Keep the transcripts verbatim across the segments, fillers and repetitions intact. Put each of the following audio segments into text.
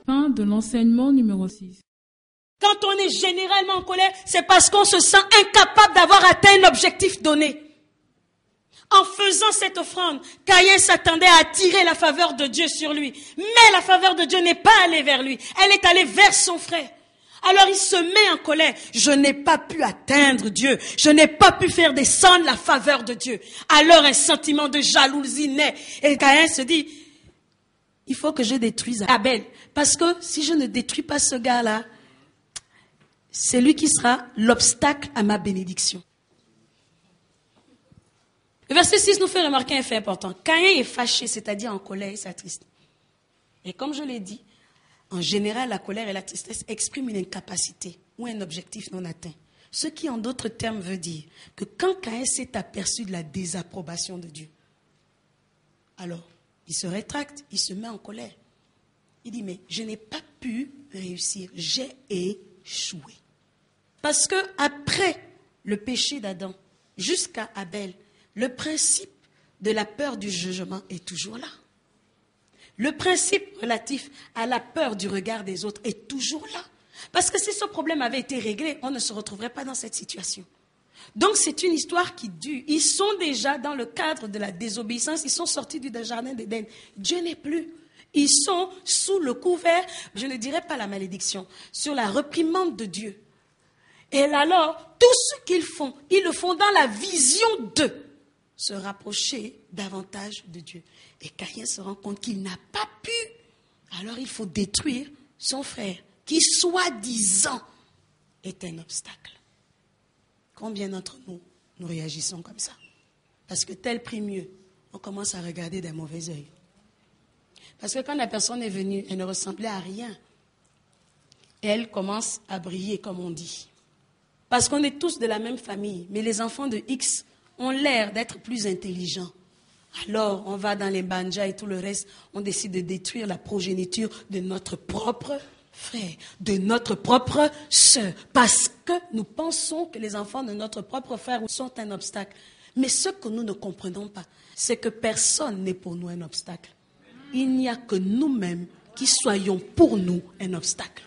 Fin de l'enseignement numéro six. Quand on est généralement en colère, c'est parce qu'on se sent incapable d'avoir atteint un objectif donné. En faisant cette offrande, Caïn s'attendait à attirer la faveur de Dieu sur lui. Mais la faveur de Dieu n'est pas allée vers lui. Elle est allée vers son frère. Alors il se met en colère. Je n'ai pas pu atteindre Dieu. Je n'ai pas pu faire descendre la faveur de Dieu. Alors un sentiment de jalousie naît. Et Caïn se dit, il faut que je détruise Abel. Parce que si je ne détruis pas ce gars-là, c'est lui qui sera l'obstacle à ma bénédiction. Le verset six nous fait remarquer un fait important. Caïn est fâché, c'est-à-dire en colère et s'attriste. Et comme je l'ai dit, en général, la colère et la tristesse expriment une incapacité ou un objectif non atteint. Ce qui, en d'autres termes, veut dire que quand Caïn s'est aperçu de la désapprobation de Dieu, alors il se rétracte, il se met en colère. Il dit, mais je n'ai pas pu réussir, j'ai échoué. Parce que après le péché d'Adam, jusqu'à Abel, le principe de la peur du jugement est toujours là. Le principe relatif à la peur du regard des autres est toujours là. Parce que si ce problème avait été réglé, on ne se retrouverait pas dans cette situation. Donc c'est une histoire qui dure. Ils sont déjà dans le cadre de la désobéissance, ils sont sortis du jardin d'Éden. Dieu n'est plus. Ils sont sous le couvert, je ne dirais pas la malédiction, sur la réprimande de Dieu. Et alors, tout ce qu'ils font, ils le font dans la vision d'eux, se rapprocher davantage de Dieu. Et Caïn se rend compte qu'il n'a pas pu. Alors il faut détruire son frère, qui soi-disant est un obstacle. Combien d'entre nous, nous réagissons comme ça? Parce que tel prie mieux, on commence à regarder d'un mauvais œil. Parce que quand la personne est venue, elle ne ressemblait à rien. Elle commence à briller, comme on dit. Parce qu'on est tous de la même famille, mais les enfants de X ont l'air d'être plus intelligents. Alors, on va dans les banjas et tout le reste, on décide de détruire la progéniture de notre propre frère, de notre propre sœur, parce que nous pensons que les enfants de notre propre frère sont un obstacle. Mais ce que nous ne comprenons pas, c'est que personne n'est pour nous un obstacle. Il n'y a que nous-mêmes qui soyons pour nous un obstacle.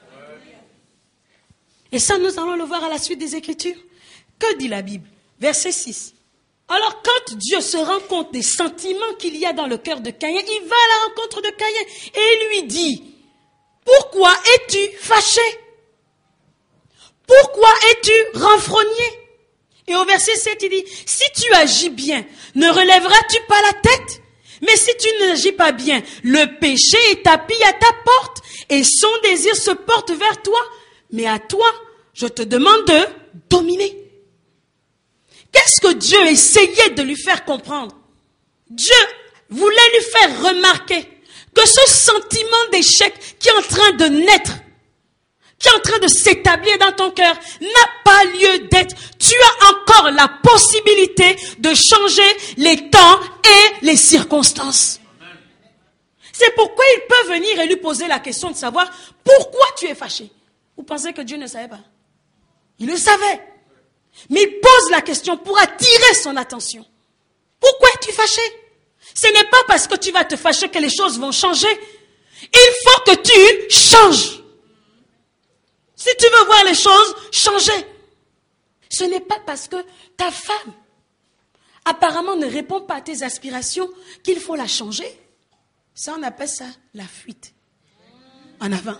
Et ça, nous allons le voir à la suite des Écritures. Que dit la Bible? Verset six. Alors, quand Dieu se rend compte des sentiments qu'il y a dans le cœur de Caïn, il va à la rencontre de Caïn et lui dit, « Pourquoi es-tu fâché? Pourquoi es-tu renfrogné ?» Et au verset sept, il dit, « Si tu agis bien, ne relèveras-tu pas la tête? Mais si tu n'agis pas bien, le péché est tapis à ta porte et son désir se porte vers toi. Mais à toi, je te demande de dominer. » Qu'est-ce que Dieu essayait de lui faire comprendre? Dieu voulait lui faire remarquer que ce sentiment d'échec qui est en train de naître, qui est en train de s'établir dans ton cœur, n'a pas lieu d'être. Tu as encore la possibilité de changer les temps et les circonstances. C'est pourquoi il peut venir et lui poser la question de savoir pourquoi tu es fâché. Vous pensez que Dieu ne savait pas? Il le savait. Mais il pose la question pour attirer son attention. Pourquoi es-tu fâché? Ce n'est pas parce que tu vas te fâcher que les choses vont changer. Il faut que tu changes. Si tu veux voir les choses changer. Ce n'est pas parce que ta femme apparemment ne répond pas à tes aspirations qu'il faut la changer. Ça, on appelle ça la fuite. En avant.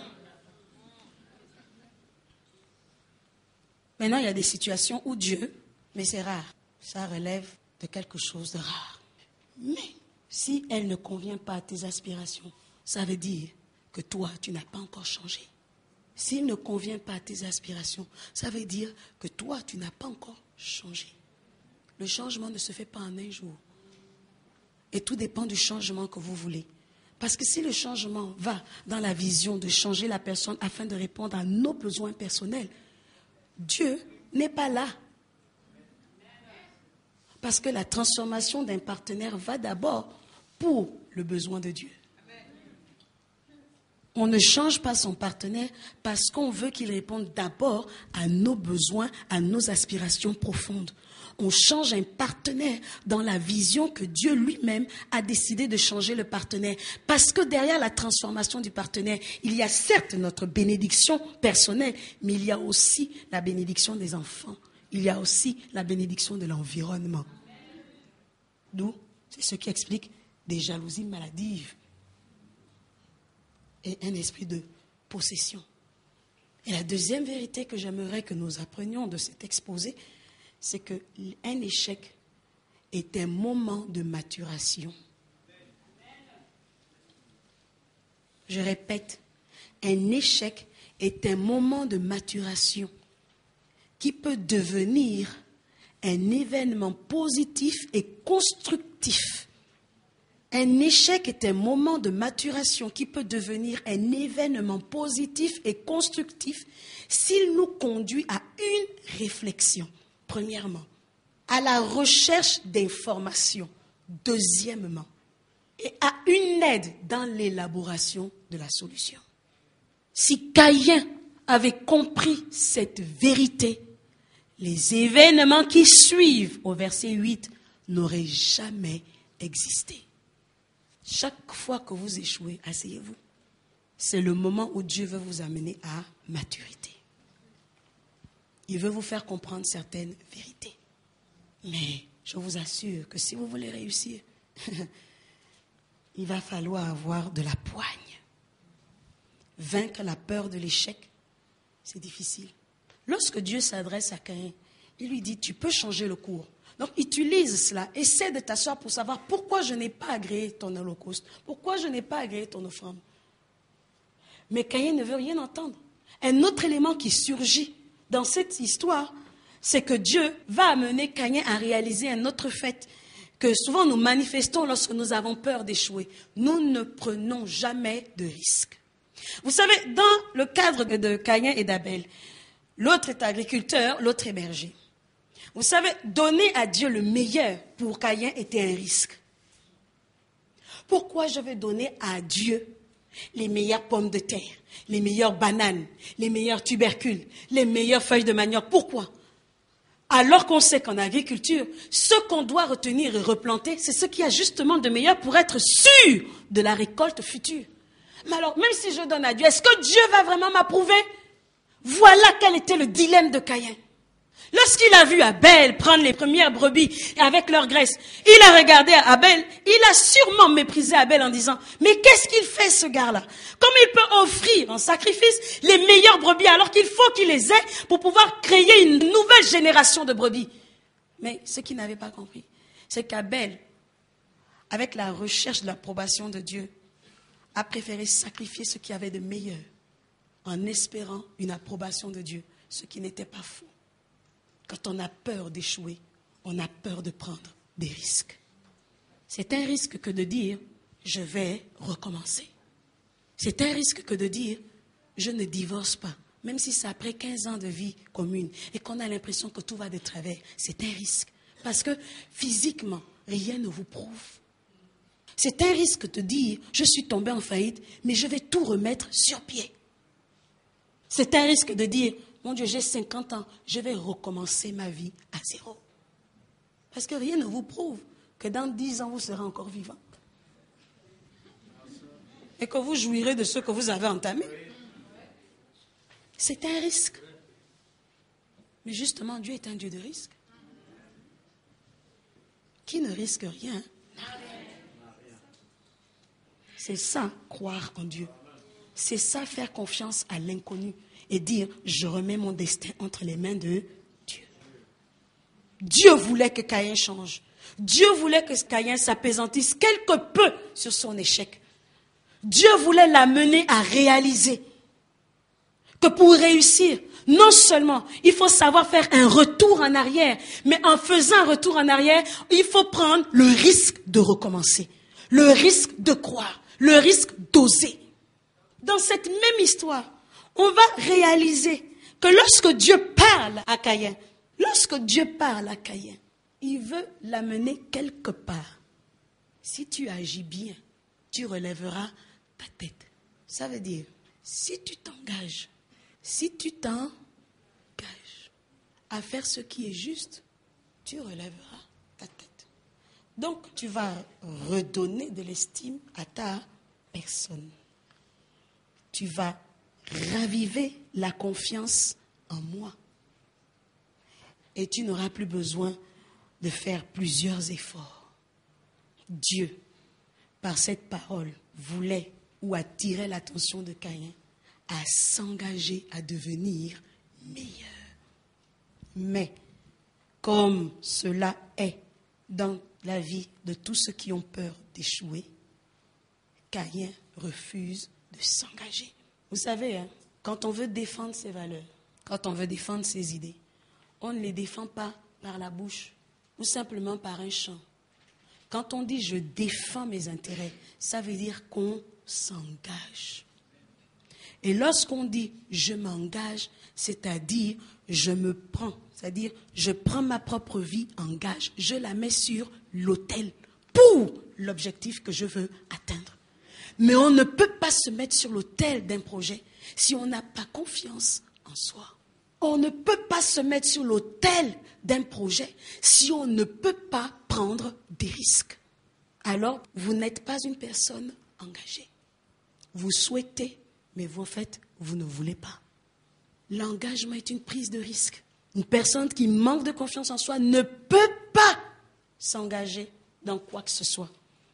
Maintenant, il y a des situations où Dieu, mais c'est rare, ça relève de quelque chose de rare. Mais si elle ne convient pas à tes aspirations, ça veut dire que toi, tu n'as pas encore changé. S'il ne convient pas à tes aspirations, ça veut dire que toi, tu n'as pas encore changé. Le changement ne se fait pas en un jour. Et tout dépend du changement que vous voulez. Parce que si le changement va dans la vision de changer la personne afin de répondre à nos besoins personnels, Dieu n'est pas là. Parce que la transformation d'un partenaire va d'abord pour le besoin de Dieu. On ne change pas son partenaire parce qu'on veut qu'il réponde d'abord à nos besoins, à nos aspirations profondes. On change un partenaire dans la vision que Dieu lui-même a décidé de changer le partenaire. Parce que derrière la transformation du partenaire, il y a certes notre bénédiction personnelle, mais il y a aussi la bénédiction des enfants. Il y a aussi la bénédiction de l'environnement. D'où, c'est ce qui explique des jalousies maladives et un esprit de possession. Et la deuxième vérité que j'aimerais que nous apprenions de cet exposé, c'est qu'un échec est un moment de maturation. Je répète, un échec est un moment de maturation qui peut devenir un événement positif et constructif. Un échec est un moment de maturation qui peut devenir un événement positif et constructif s'il nous conduit à une réflexion. Premièrement, à la recherche d'informations. Deuxièmement, et à une aide dans l'élaboration de la solution. Si Caïn avait compris cette vérité, les événements qui suivent au verset huit n'auraient jamais existé. Chaque fois que vous échouez, asseyez-vous. C'est le moment où Dieu veut vous amener à maturité. Il veut vous faire comprendre certaines vérités. Mais je vous assure que si vous voulez réussir, il va falloir avoir de la poigne. Vaincre la peur de l'échec, c'est difficile. Lorsque Dieu s'adresse à Caïn, il lui dit, tu peux changer le cours. Donc, utilise cela. Essaie de t'asseoir pour savoir pourquoi je n'ai pas agréé ton holocauste. Pourquoi je n'ai pas agréé ton offrande. Mais Caïn ne veut rien entendre. Un autre élément qui surgit dans cette histoire, c'est que Dieu va amener Caïn à réaliser un autre fait que souvent nous manifestons lorsque nous avons peur d'échouer. Nous ne prenons jamais de risques. Vous savez, dans le cadre de Caïn et d'Abel, l'autre est agriculteur, l'autre est berger. Vous savez, donner à Dieu le meilleur pour Caïn était un risque. Pourquoi je vais donner à Dieu les meilleures pommes de terre, les meilleures bananes, les meilleurs tubercules, les meilleures feuilles de manioc? Pourquoi? Alors qu'on sait qu'en agriculture, ce qu'on doit retenir et replanter, c'est ce qu'il y a justement de meilleur pour être sûr de la récolte future. Mais alors, même si je donne à Dieu, est-ce que Dieu va vraiment m'approuver? Voilà quel était le dilemme de Caïn. Lorsqu'il a vu Abel prendre les premières brebis avec leur graisse, il a regardé Abel, il a sûrement méprisé Abel en disant, mais qu'est-ce qu'il fait ce gars-là? Comment il peut offrir en sacrifice les meilleures brebis alors qu'il faut qu'il les ait pour pouvoir créer une nouvelle génération de brebis? Mais ce qu'il n'avait pas compris, c'est qu'Abel, avec la recherche de l'approbation de Dieu, a préféré sacrifier ce qu'il y avait de meilleur en espérant une approbation de Dieu, ce qui n'était pas faux. Quand on a peur d'échouer, on a peur de prendre des risques. C'est un risque que de dire, je vais recommencer. C'est un risque que de dire, je ne divorce pas, même si c'est après quinze ans de vie commune et qu'on a l'impression que tout va de travers. C'est un risque, parce que physiquement, rien ne vous prouve. C'est un risque de dire, je suis tombé en faillite, mais je vais tout remettre sur pied. C'est un risque de dire, mon Dieu, j'ai cinquante ans, je vais recommencer ma vie à zéro. Parce que rien ne vous prouve que dans dix ans, vous serez encore vivant. Et que vous jouirez de ce que vous avez entamé. C'est un risque. Mais justement, Dieu est un Dieu de risque. Qui ne risque rien. C'est ça, croire en Dieu. C'est ça, faire confiance à l'inconnu. Et dire, je remets mon destin entre les mains de Dieu. Dieu voulait que Caïn change. Dieu voulait que Caïn s'apaisantisse quelque peu sur son échec. Dieu voulait l'amener à réaliser que pour réussir, non seulement il faut savoir faire un retour en arrière, mais en faisant un retour en arrière, il faut prendre le risque de recommencer, le risque de croire, le risque d'oser. Dans cette même histoire, on va réaliser que lorsque Dieu parle à Caïn, lorsque Dieu parle à Caïn, il veut l'amener quelque part. Si tu agis bien, tu relèveras ta tête. Ça veut dire, si tu t'engages, si tu t'engages à faire ce qui est juste, tu relèveras ta tête. Donc, tu vas redonner de l'estime à ta personne. Tu vas raviver la confiance en moi. Et tu n'auras plus besoin de faire plusieurs efforts. Dieu, par cette parole, voulait ou attirait l'attention de Caïn à s'engager à devenir meilleur. Mais, comme cela est dans la vie de tous ceux qui ont peur d'échouer, Caïn refuse de s'engager. Vous savez, hein, quand on veut défendre ses valeurs, quand on veut défendre ses idées, on ne les défend pas par la bouche ou simplement par un chant. Quand on dit « je défends mes intérêts », ça veut dire qu'on s'engage. Et lorsqu'on dit « je m'engage », c'est-à-dire « je me prends », c'est-à-dire « je prends ma propre vie en gage, je la mets sur l'autel pour l'objectif que je veux atteindre ». Mais on ne peut pas se mettre sur l'autel d'un projet si on n'a pas confiance en soi. On ne peut pas se mettre sur l'autel d'un projet si on ne peut pas prendre des risques. Alors, vous n'êtes pas une personne engagée. Vous souhaitez, mais vous, en fait, vous ne voulez pas. L'engagement est une prise de risque. Une personne qui manque de confiance en soi ne peut pas s'engager dans quoi que ce soit. Pourquoi ?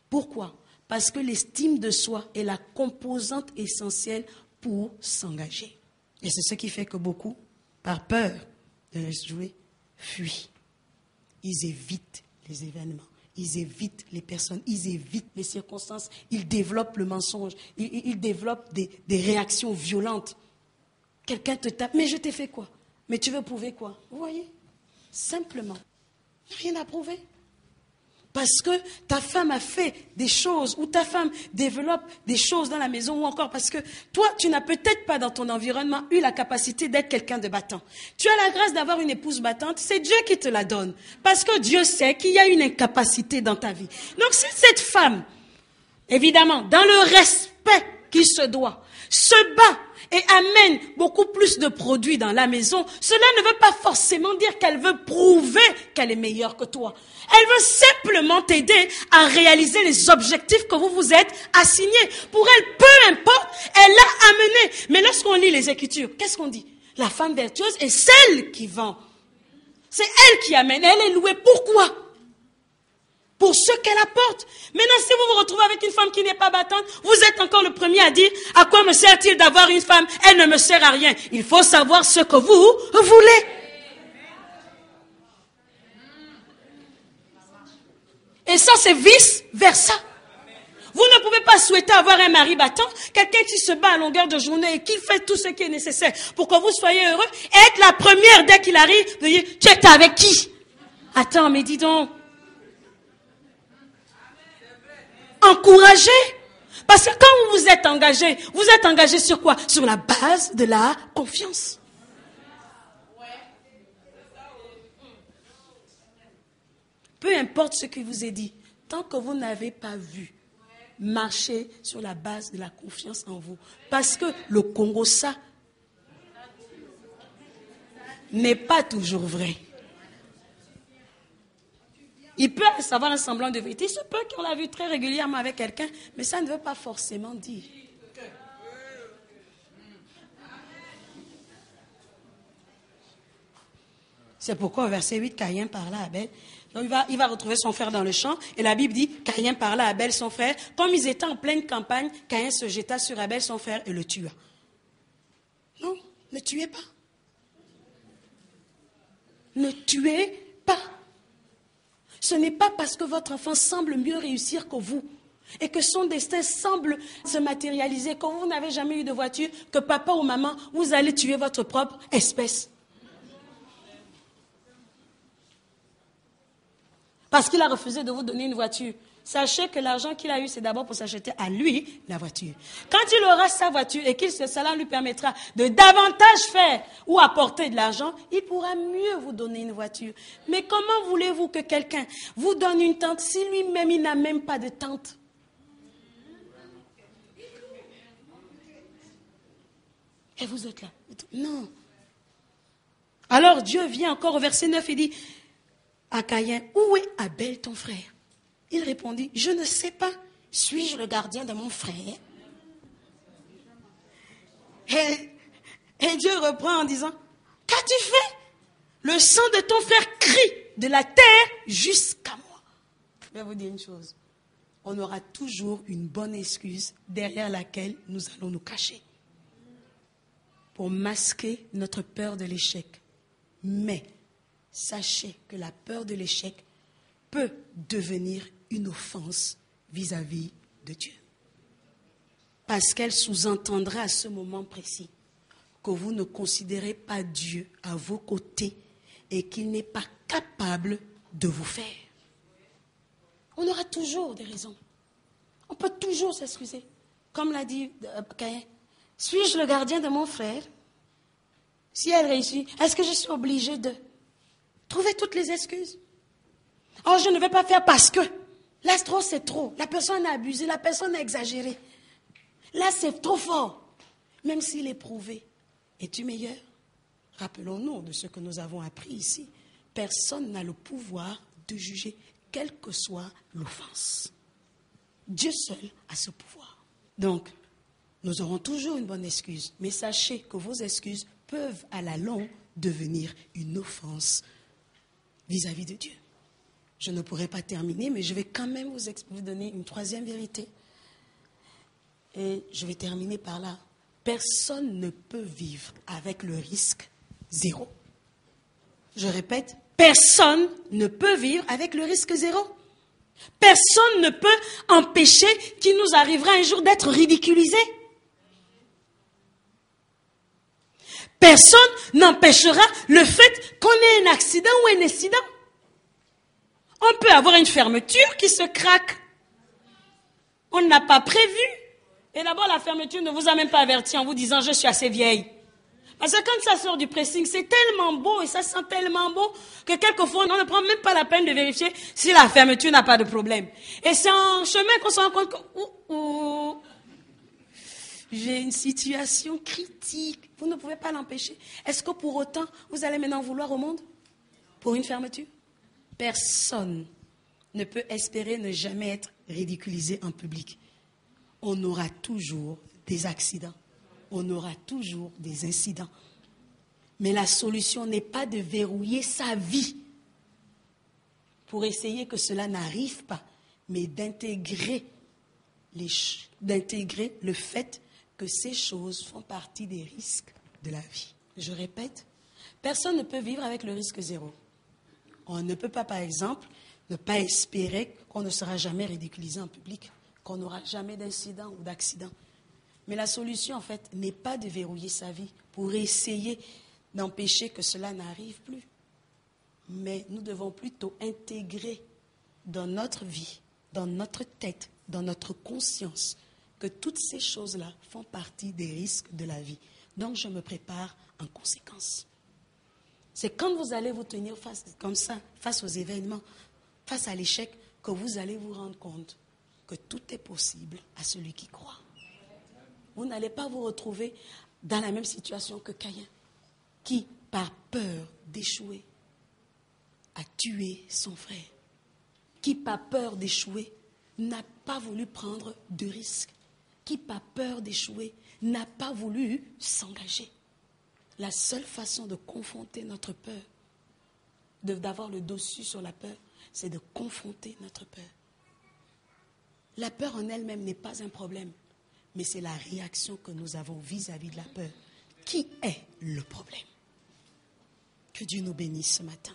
Parce que l'estime de soi est la composante essentielle pour s'engager. Et c'est ce qui fait que beaucoup, par peur de jouer, fuient. Ils évitent les événements, ils évitent les personnes, ils évitent les circonstances, ils développent le mensonge, ils, ils développent des, des réactions violentes. Quelqu'un te tape, mais je t'ai fait quoi? Mais tu veux prouver quoi? Vous voyez? Simplement, rien à prouver. Parce que ta femme a fait des choses, ou ta femme développe des choses dans la maison, ou encore parce que toi, tu n'as peut-être pas dans ton environnement eu la capacité d'être quelqu'un de battant. Tu as la grâce d'avoir une épouse battante, c'est Dieu qui te la donne. Parce que Dieu sait qu'il y a une incapacité dans ta vie. Donc si cette femme, évidemment, dans le respect qui se doit, se bat et amène beaucoup plus de produits dans la maison, cela ne veut pas forcément dire qu'elle veut prouver qu'elle est meilleure que toi. Elle veut simplement t'aider à réaliser les objectifs que vous vous êtes assignés. Pour elle, peu importe, elle l'a amené. Mais lorsqu'on lit les Écritures, qu'est-ce qu'on dit? La femme vertueuse est celle qui vend. C'est elle qui amène. Elle est louée. Pourquoi? Pour ce qu'elle apporte. Maintenant, si vous vous retrouvez avec une femme qui n'est pas battante, vous êtes encore le premier à dire, à quoi me sert-il d'avoir une femme? Elle ne me sert à rien. Il faut savoir ce que vous voulez. Et ça, c'est vice-versa. Vous ne pouvez pas souhaiter avoir un mari battant, quelqu'un qui se bat à longueur de journée et qui fait tout ce qui est nécessaire pour que vous soyez heureux, et être la première, dès qu'il arrive, de dire, tu es avec qui? Attends, mais dis donc. Encouragez. Parce que quand vous vous êtes engagé, vous êtes engagé sur quoi? Sur la base de la confiance. Peu importe ce qui vous est dit, tant que vous n'avez pas vu, marchez sur la base de la confiance en vous. Parce que le Congo, ça, n'est pas toujours vrai. Il peut savoir un semblant de vérité. Il se peut qu'on l'a vu très régulièrement avec quelqu'un, mais ça ne veut pas forcément dire. C'est pourquoi au verset huit, Caïn parla à Abel. Donc il va, il va retrouver son frère dans le champ. Et la Bible dit, Caïn parla à Abel, son frère. Comme ils étaient en pleine campagne, Caïn se jeta sur Abel, son frère, et le tua. Non, ne tuez pas. Ne tuez pas. Ce n'est pas parce que votre enfant semble mieux réussir que vous et que son destin semble se matérialiser, que vous n'avez jamais eu de voiture, que papa ou maman, vous allez tuer votre propre espèce. Parce qu'il a refusé de vous donner une voiture. Sachez que l'argent qu'il a eu, c'est d'abord pour s'acheter à lui la voiture. Quand il aura sa voiture et que cela lui permettra de davantage faire ou apporter de l'argent, il pourra mieux vous donner une voiture. Mais comment voulez-vous que quelqu'un vous donne une tente si lui-même, il n'a même pas de tente? Et vous êtes là. Non. Alors Dieu vient encore au verset neuf et dit à Caïn, où est Abel ton frère? Il répondit, je ne sais pas. Suis-je le gardien de mon frère? Et, et Dieu reprend en disant, qu'as-tu fait? Le sang de ton frère crie de la terre jusqu'à moi. Je vais vous dire une chose. On aura toujours une bonne excuse derrière laquelle nous allons nous cacher pour masquer notre peur de l'échec. Mais sachez que la peur de l'échec peut devenir une offense vis-à-vis de Dieu. Parce qu'elle sous-entendra à ce moment précis que vous ne considérez pas Dieu à vos côtés et qu'il n'est pas capable de vous faire. On aura toujours des raisons. On peut toujours s'excuser. Comme l'a dit Caïn, suis-je le gardien de mon frère? Si elle réussit, est-ce que je suis obligée de trouver toutes les excuses? Oh, je ne vais pas faire parce que. Là, c'est trop, c'est trop. La personne a abusé, la personne a exagéré. Là, c'est trop fort. Même s'il est prouvé. Es-tu meilleur? Rappelons-nous de ce que nous avons appris ici. Personne n'a le pouvoir de juger, quelle que soit l'offense. Dieu seul a ce pouvoir. Donc, nous aurons toujours une bonne excuse. Mais sachez que vos excuses peuvent à la longue devenir une offense vis-à-vis de Dieu. Je ne pourrai pas terminer, mais je vais quand même vous, vous donner une troisième vérité. Et je vais terminer par là. Personne ne peut vivre avec le risque zéro. Je répète, personne ne peut vivre avec le risque zéro. Personne ne peut empêcher qu'il nous arrivera un jour d'être ridiculisé. Personne n'empêchera le fait qu'on ait un accident ou un incident. On peut avoir une fermeture qui se craque. On n'a pas prévu. Et d'abord, la fermeture ne vous a même pas averti en vous disant « je suis assez vieille ». Parce que quand ça sort du pressing, c'est tellement beau et ça sent tellement beau que quelquefois, on ne prend même pas la peine de vérifier si la fermeture n'a pas de problème. Et c'est en chemin qu'on se rend compte que oh, oh, j'ai une situation critique. Vous ne pouvez pas l'empêcher. Est-ce que pour autant, vous allez maintenant vouloir au monde pour une fermeture? Personne ne peut espérer ne jamais être ridiculisé en public. On aura toujours des accidents. On aura toujours des incidents. Mais la solution n'est pas de verrouiller sa vie pour essayer que cela n'arrive pas, mais d'intégrer, les, d'intégrer le fait que ces choses font partie des risques de la vie. Je répète, personne ne peut vivre avec le risque zéro. On ne peut pas, par exemple, ne pas espérer qu'on ne sera jamais ridiculisé en public, qu'on n'aura jamais d'incident ou d'accident. Mais la solution, en fait, n'est pas de verrouiller sa vie pour essayer d'empêcher que cela n'arrive plus. Mais nous devons plutôt intégrer dans notre vie, dans notre tête, dans notre conscience, que toutes ces choses-là font partie des risques de la vie. Donc, je me prépare en conséquence. C'est quand vous allez vous tenir face, comme ça, face aux événements, face à l'échec, que vous allez vous rendre compte que tout est possible à celui qui croit. Vous n'allez pas vous retrouver dans la même situation que Caïn, qui, par peur d'échouer, a tué son frère, qui, par peur d'échouer, n'a pas voulu prendre de risques, qui, par peur d'échouer, n'a pas voulu s'engager. La seule façon de confronter notre peur, de, d'avoir le dessus sur la peur, c'est de confronter notre peur. La peur en elle-même n'est pas un problème, mais c'est la réaction que nous avons vis-à-vis de la peur qui est le problème. Que Dieu nous bénisse ce matin.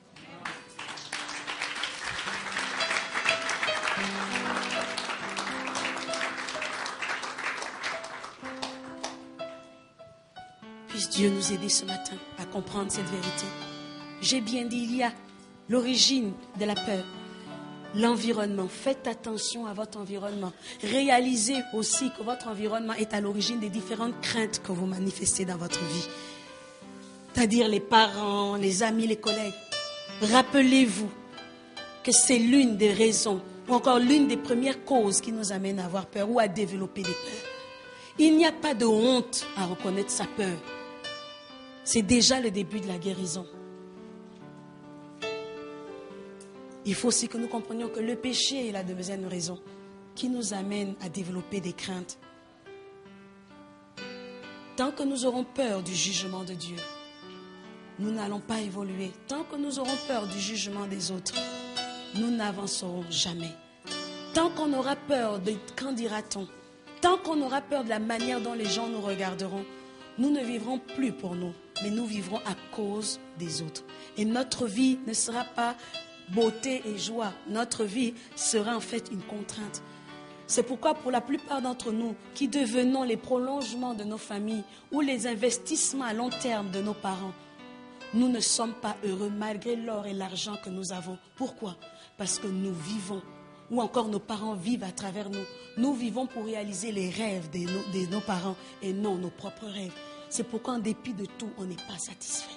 Puisse Dieu nous aider ce matin à comprendre cette vérité. J'ai bien dit, il y a l'origine de la peur. L'environnement, faites attention à votre environnement. Réalisez aussi que votre environnement est à l'origine des différentes craintes que vous manifestez dans votre vie. C'est-à-dire les parents, les amis, les collègues. Rappelez-vous que c'est l'une des raisons, ou encore l'une des premières causes qui nous amène à avoir peur ou à développer des peurs. Il n'y a pas de honte à reconnaître sa peur. C'est déjà le début de la guérison. Il faut aussi que nous comprenions que le péché est la deuxième raison qui nous amène à développer des craintes. Tant que nous aurons peur du jugement de Dieu, nous n'allons pas évoluer. Tant que nous aurons peur du jugement des autres, nous n'avancerons jamais. Tant qu'on aura peur de qu'en dira-t-on, tant qu'on aura peur de la manière dont les gens nous regarderont, nous ne vivrons plus pour nous, mais nous vivrons à cause des autres. Et notre vie ne sera pas beauté et joie. Notre vie sera en fait une contrainte. C'est pourquoi pour la plupart d'entre nous qui devenons les prolongements de nos familles ou les investissements à long terme de nos parents, nous ne sommes pas heureux malgré l'or et l'argent que nous avons. Pourquoi? Parce que nous vivons, ou encore nos parents vivent à travers nous. Nous vivons pour réaliser les rêves de nos, de nos parents et non nos propres rêves. C'est pourquoi en dépit de tout, on n'est pas satisfait.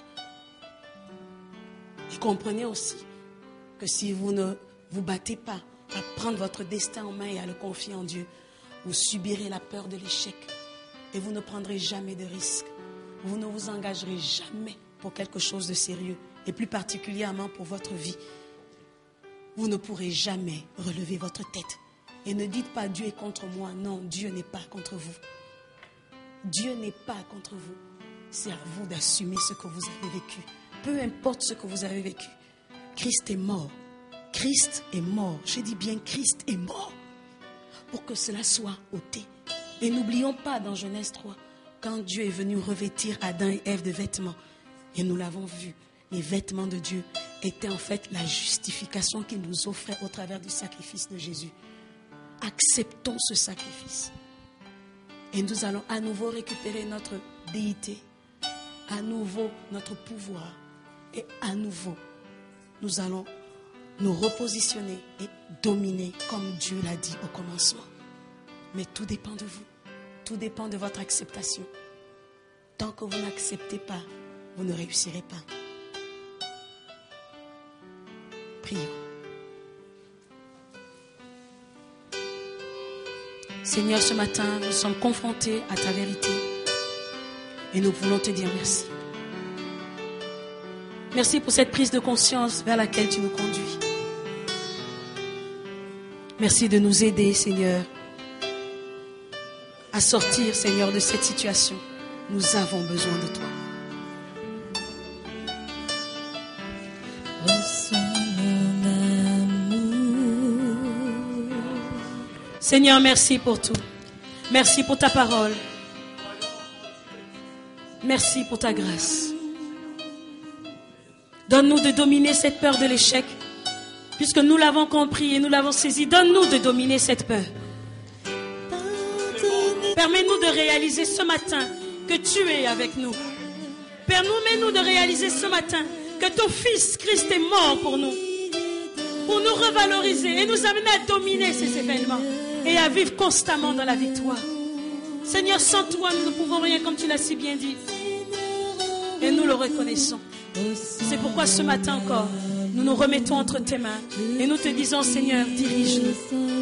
Et comprenez aussi que si vous ne vous battez pas à prendre votre destin en main et à le confier en Dieu, vous subirez la peur de l'échec et vous ne prendrez jamais de risques. Vous ne vous engagerez jamais pour quelque chose de sérieux et plus particulièrement pour votre vie. Vous ne pourrez jamais relever votre tête. Et ne dites pas Dieu est contre moi. Non, Dieu n'est pas contre vous. Dieu n'est pas contre vous. C'est à vous d'assumer ce que vous avez vécu. Peu importe ce que vous avez vécu. Christ est mort. Christ est mort. Je dis bien Christ est mort. Pour que cela soit ôté. Et n'oublions pas dans Genèse trois, quand Dieu est venu revêtir Adam et Ève de vêtements, et nous l'avons vu, les vêtements de Dieu étaient en fait la justification qu'il nous offrait au travers du sacrifice de Jésus. Acceptons ce sacrifice. Et nous allons à nouveau récupérer notre déité, à nouveau notre pouvoir, et à nouveau, nous allons nous repositionner et dominer comme Dieu l'a dit au commencement. Mais tout dépend de vous. Tout dépend de votre acceptation. Tant que vous n'acceptez pas, vous ne réussirez pas. Prions. Seigneur, ce matin, nous sommes confrontés à ta vérité et nous voulons te dire merci. Merci pour cette prise de conscience vers laquelle tu nous conduis. Merci de nous aider, Seigneur, à sortir, Seigneur, de cette situation. Nous avons besoin de toi. Seigneur, merci pour tout. Merci pour ta parole. Merci pour ta grâce. Donne-nous de dominer cette peur de l'échec, puisque nous l'avons compris et nous l'avons saisi. Donne-nous de dominer cette peur. Permets-nous de réaliser ce matin que tu es avec nous. Permets-nous de réaliser ce matin que ton Fils Christ est mort pour nous, pour nous revaloriser et nous amener à dominer ces événements et à vivre constamment dans la victoire. Seigneur, sans toi, nous ne pouvons rien, comme tu l'as si bien dit. Et nous le reconnaissons. C'est pourquoi ce matin encore, nous nous remettons entre tes mains et nous te disons, Seigneur, dirige-nous.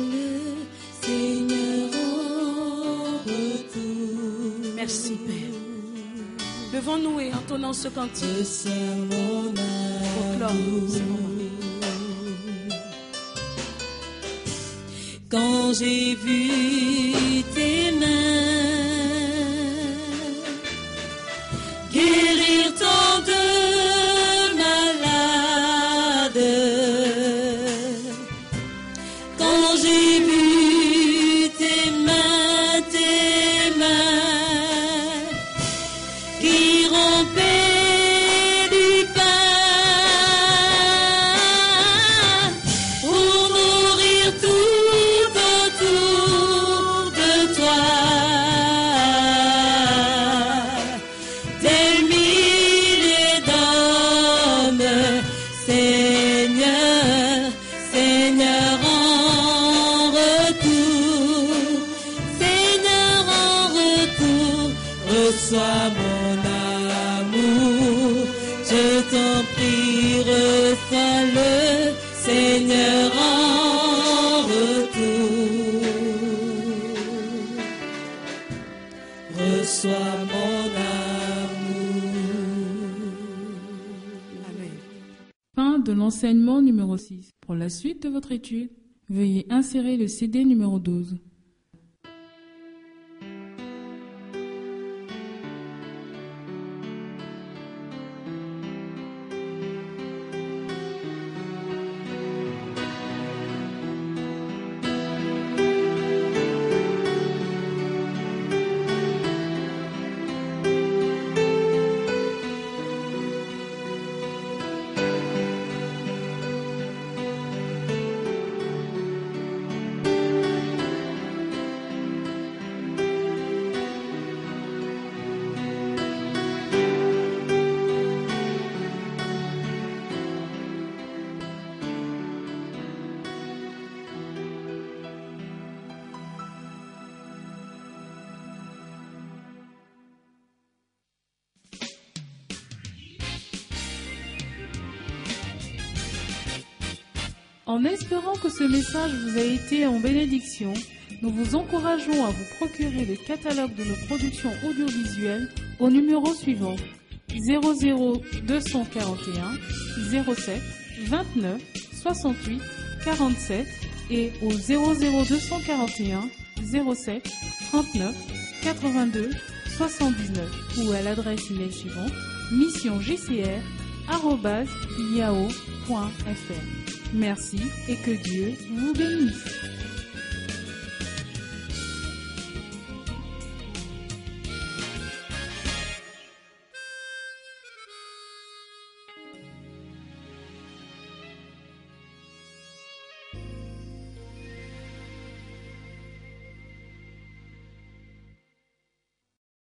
Merci, Père. Levons-nous et entonnons ce cantique pour clore ce moment. Quand j'ai vu tes mains guérir tant de malades, quand j'ai vu tes mains, tes mains qui rompaient du pain pour nourrir tout autour de toi, des milliers d'hommes, Seigneur, Seigneur en retour, Seigneur en retour, reçois mon amour, je t'en prie, reçois-le, Seigneur en retour. enseignement numéro six. Pour la suite de votre étude, veuillez insérer le C D numéro douze. En espérant que ce message vous a été en bénédiction, nous vous encourageons à vous procurer le catalogue de nos productions audiovisuelles au numéro suivant zéro zéro deux cent quarante et un zéro sept vingt-neuf soixante-huit quarante-sept et au zéro zéro deux cent quarante et un zéro sept trente-neuf quatre-vingt-deux soixante-dix-neuf ou à l'adresse email suivante mission j c r arobase yahoo point f r. Merci et que Dieu vous bénisse.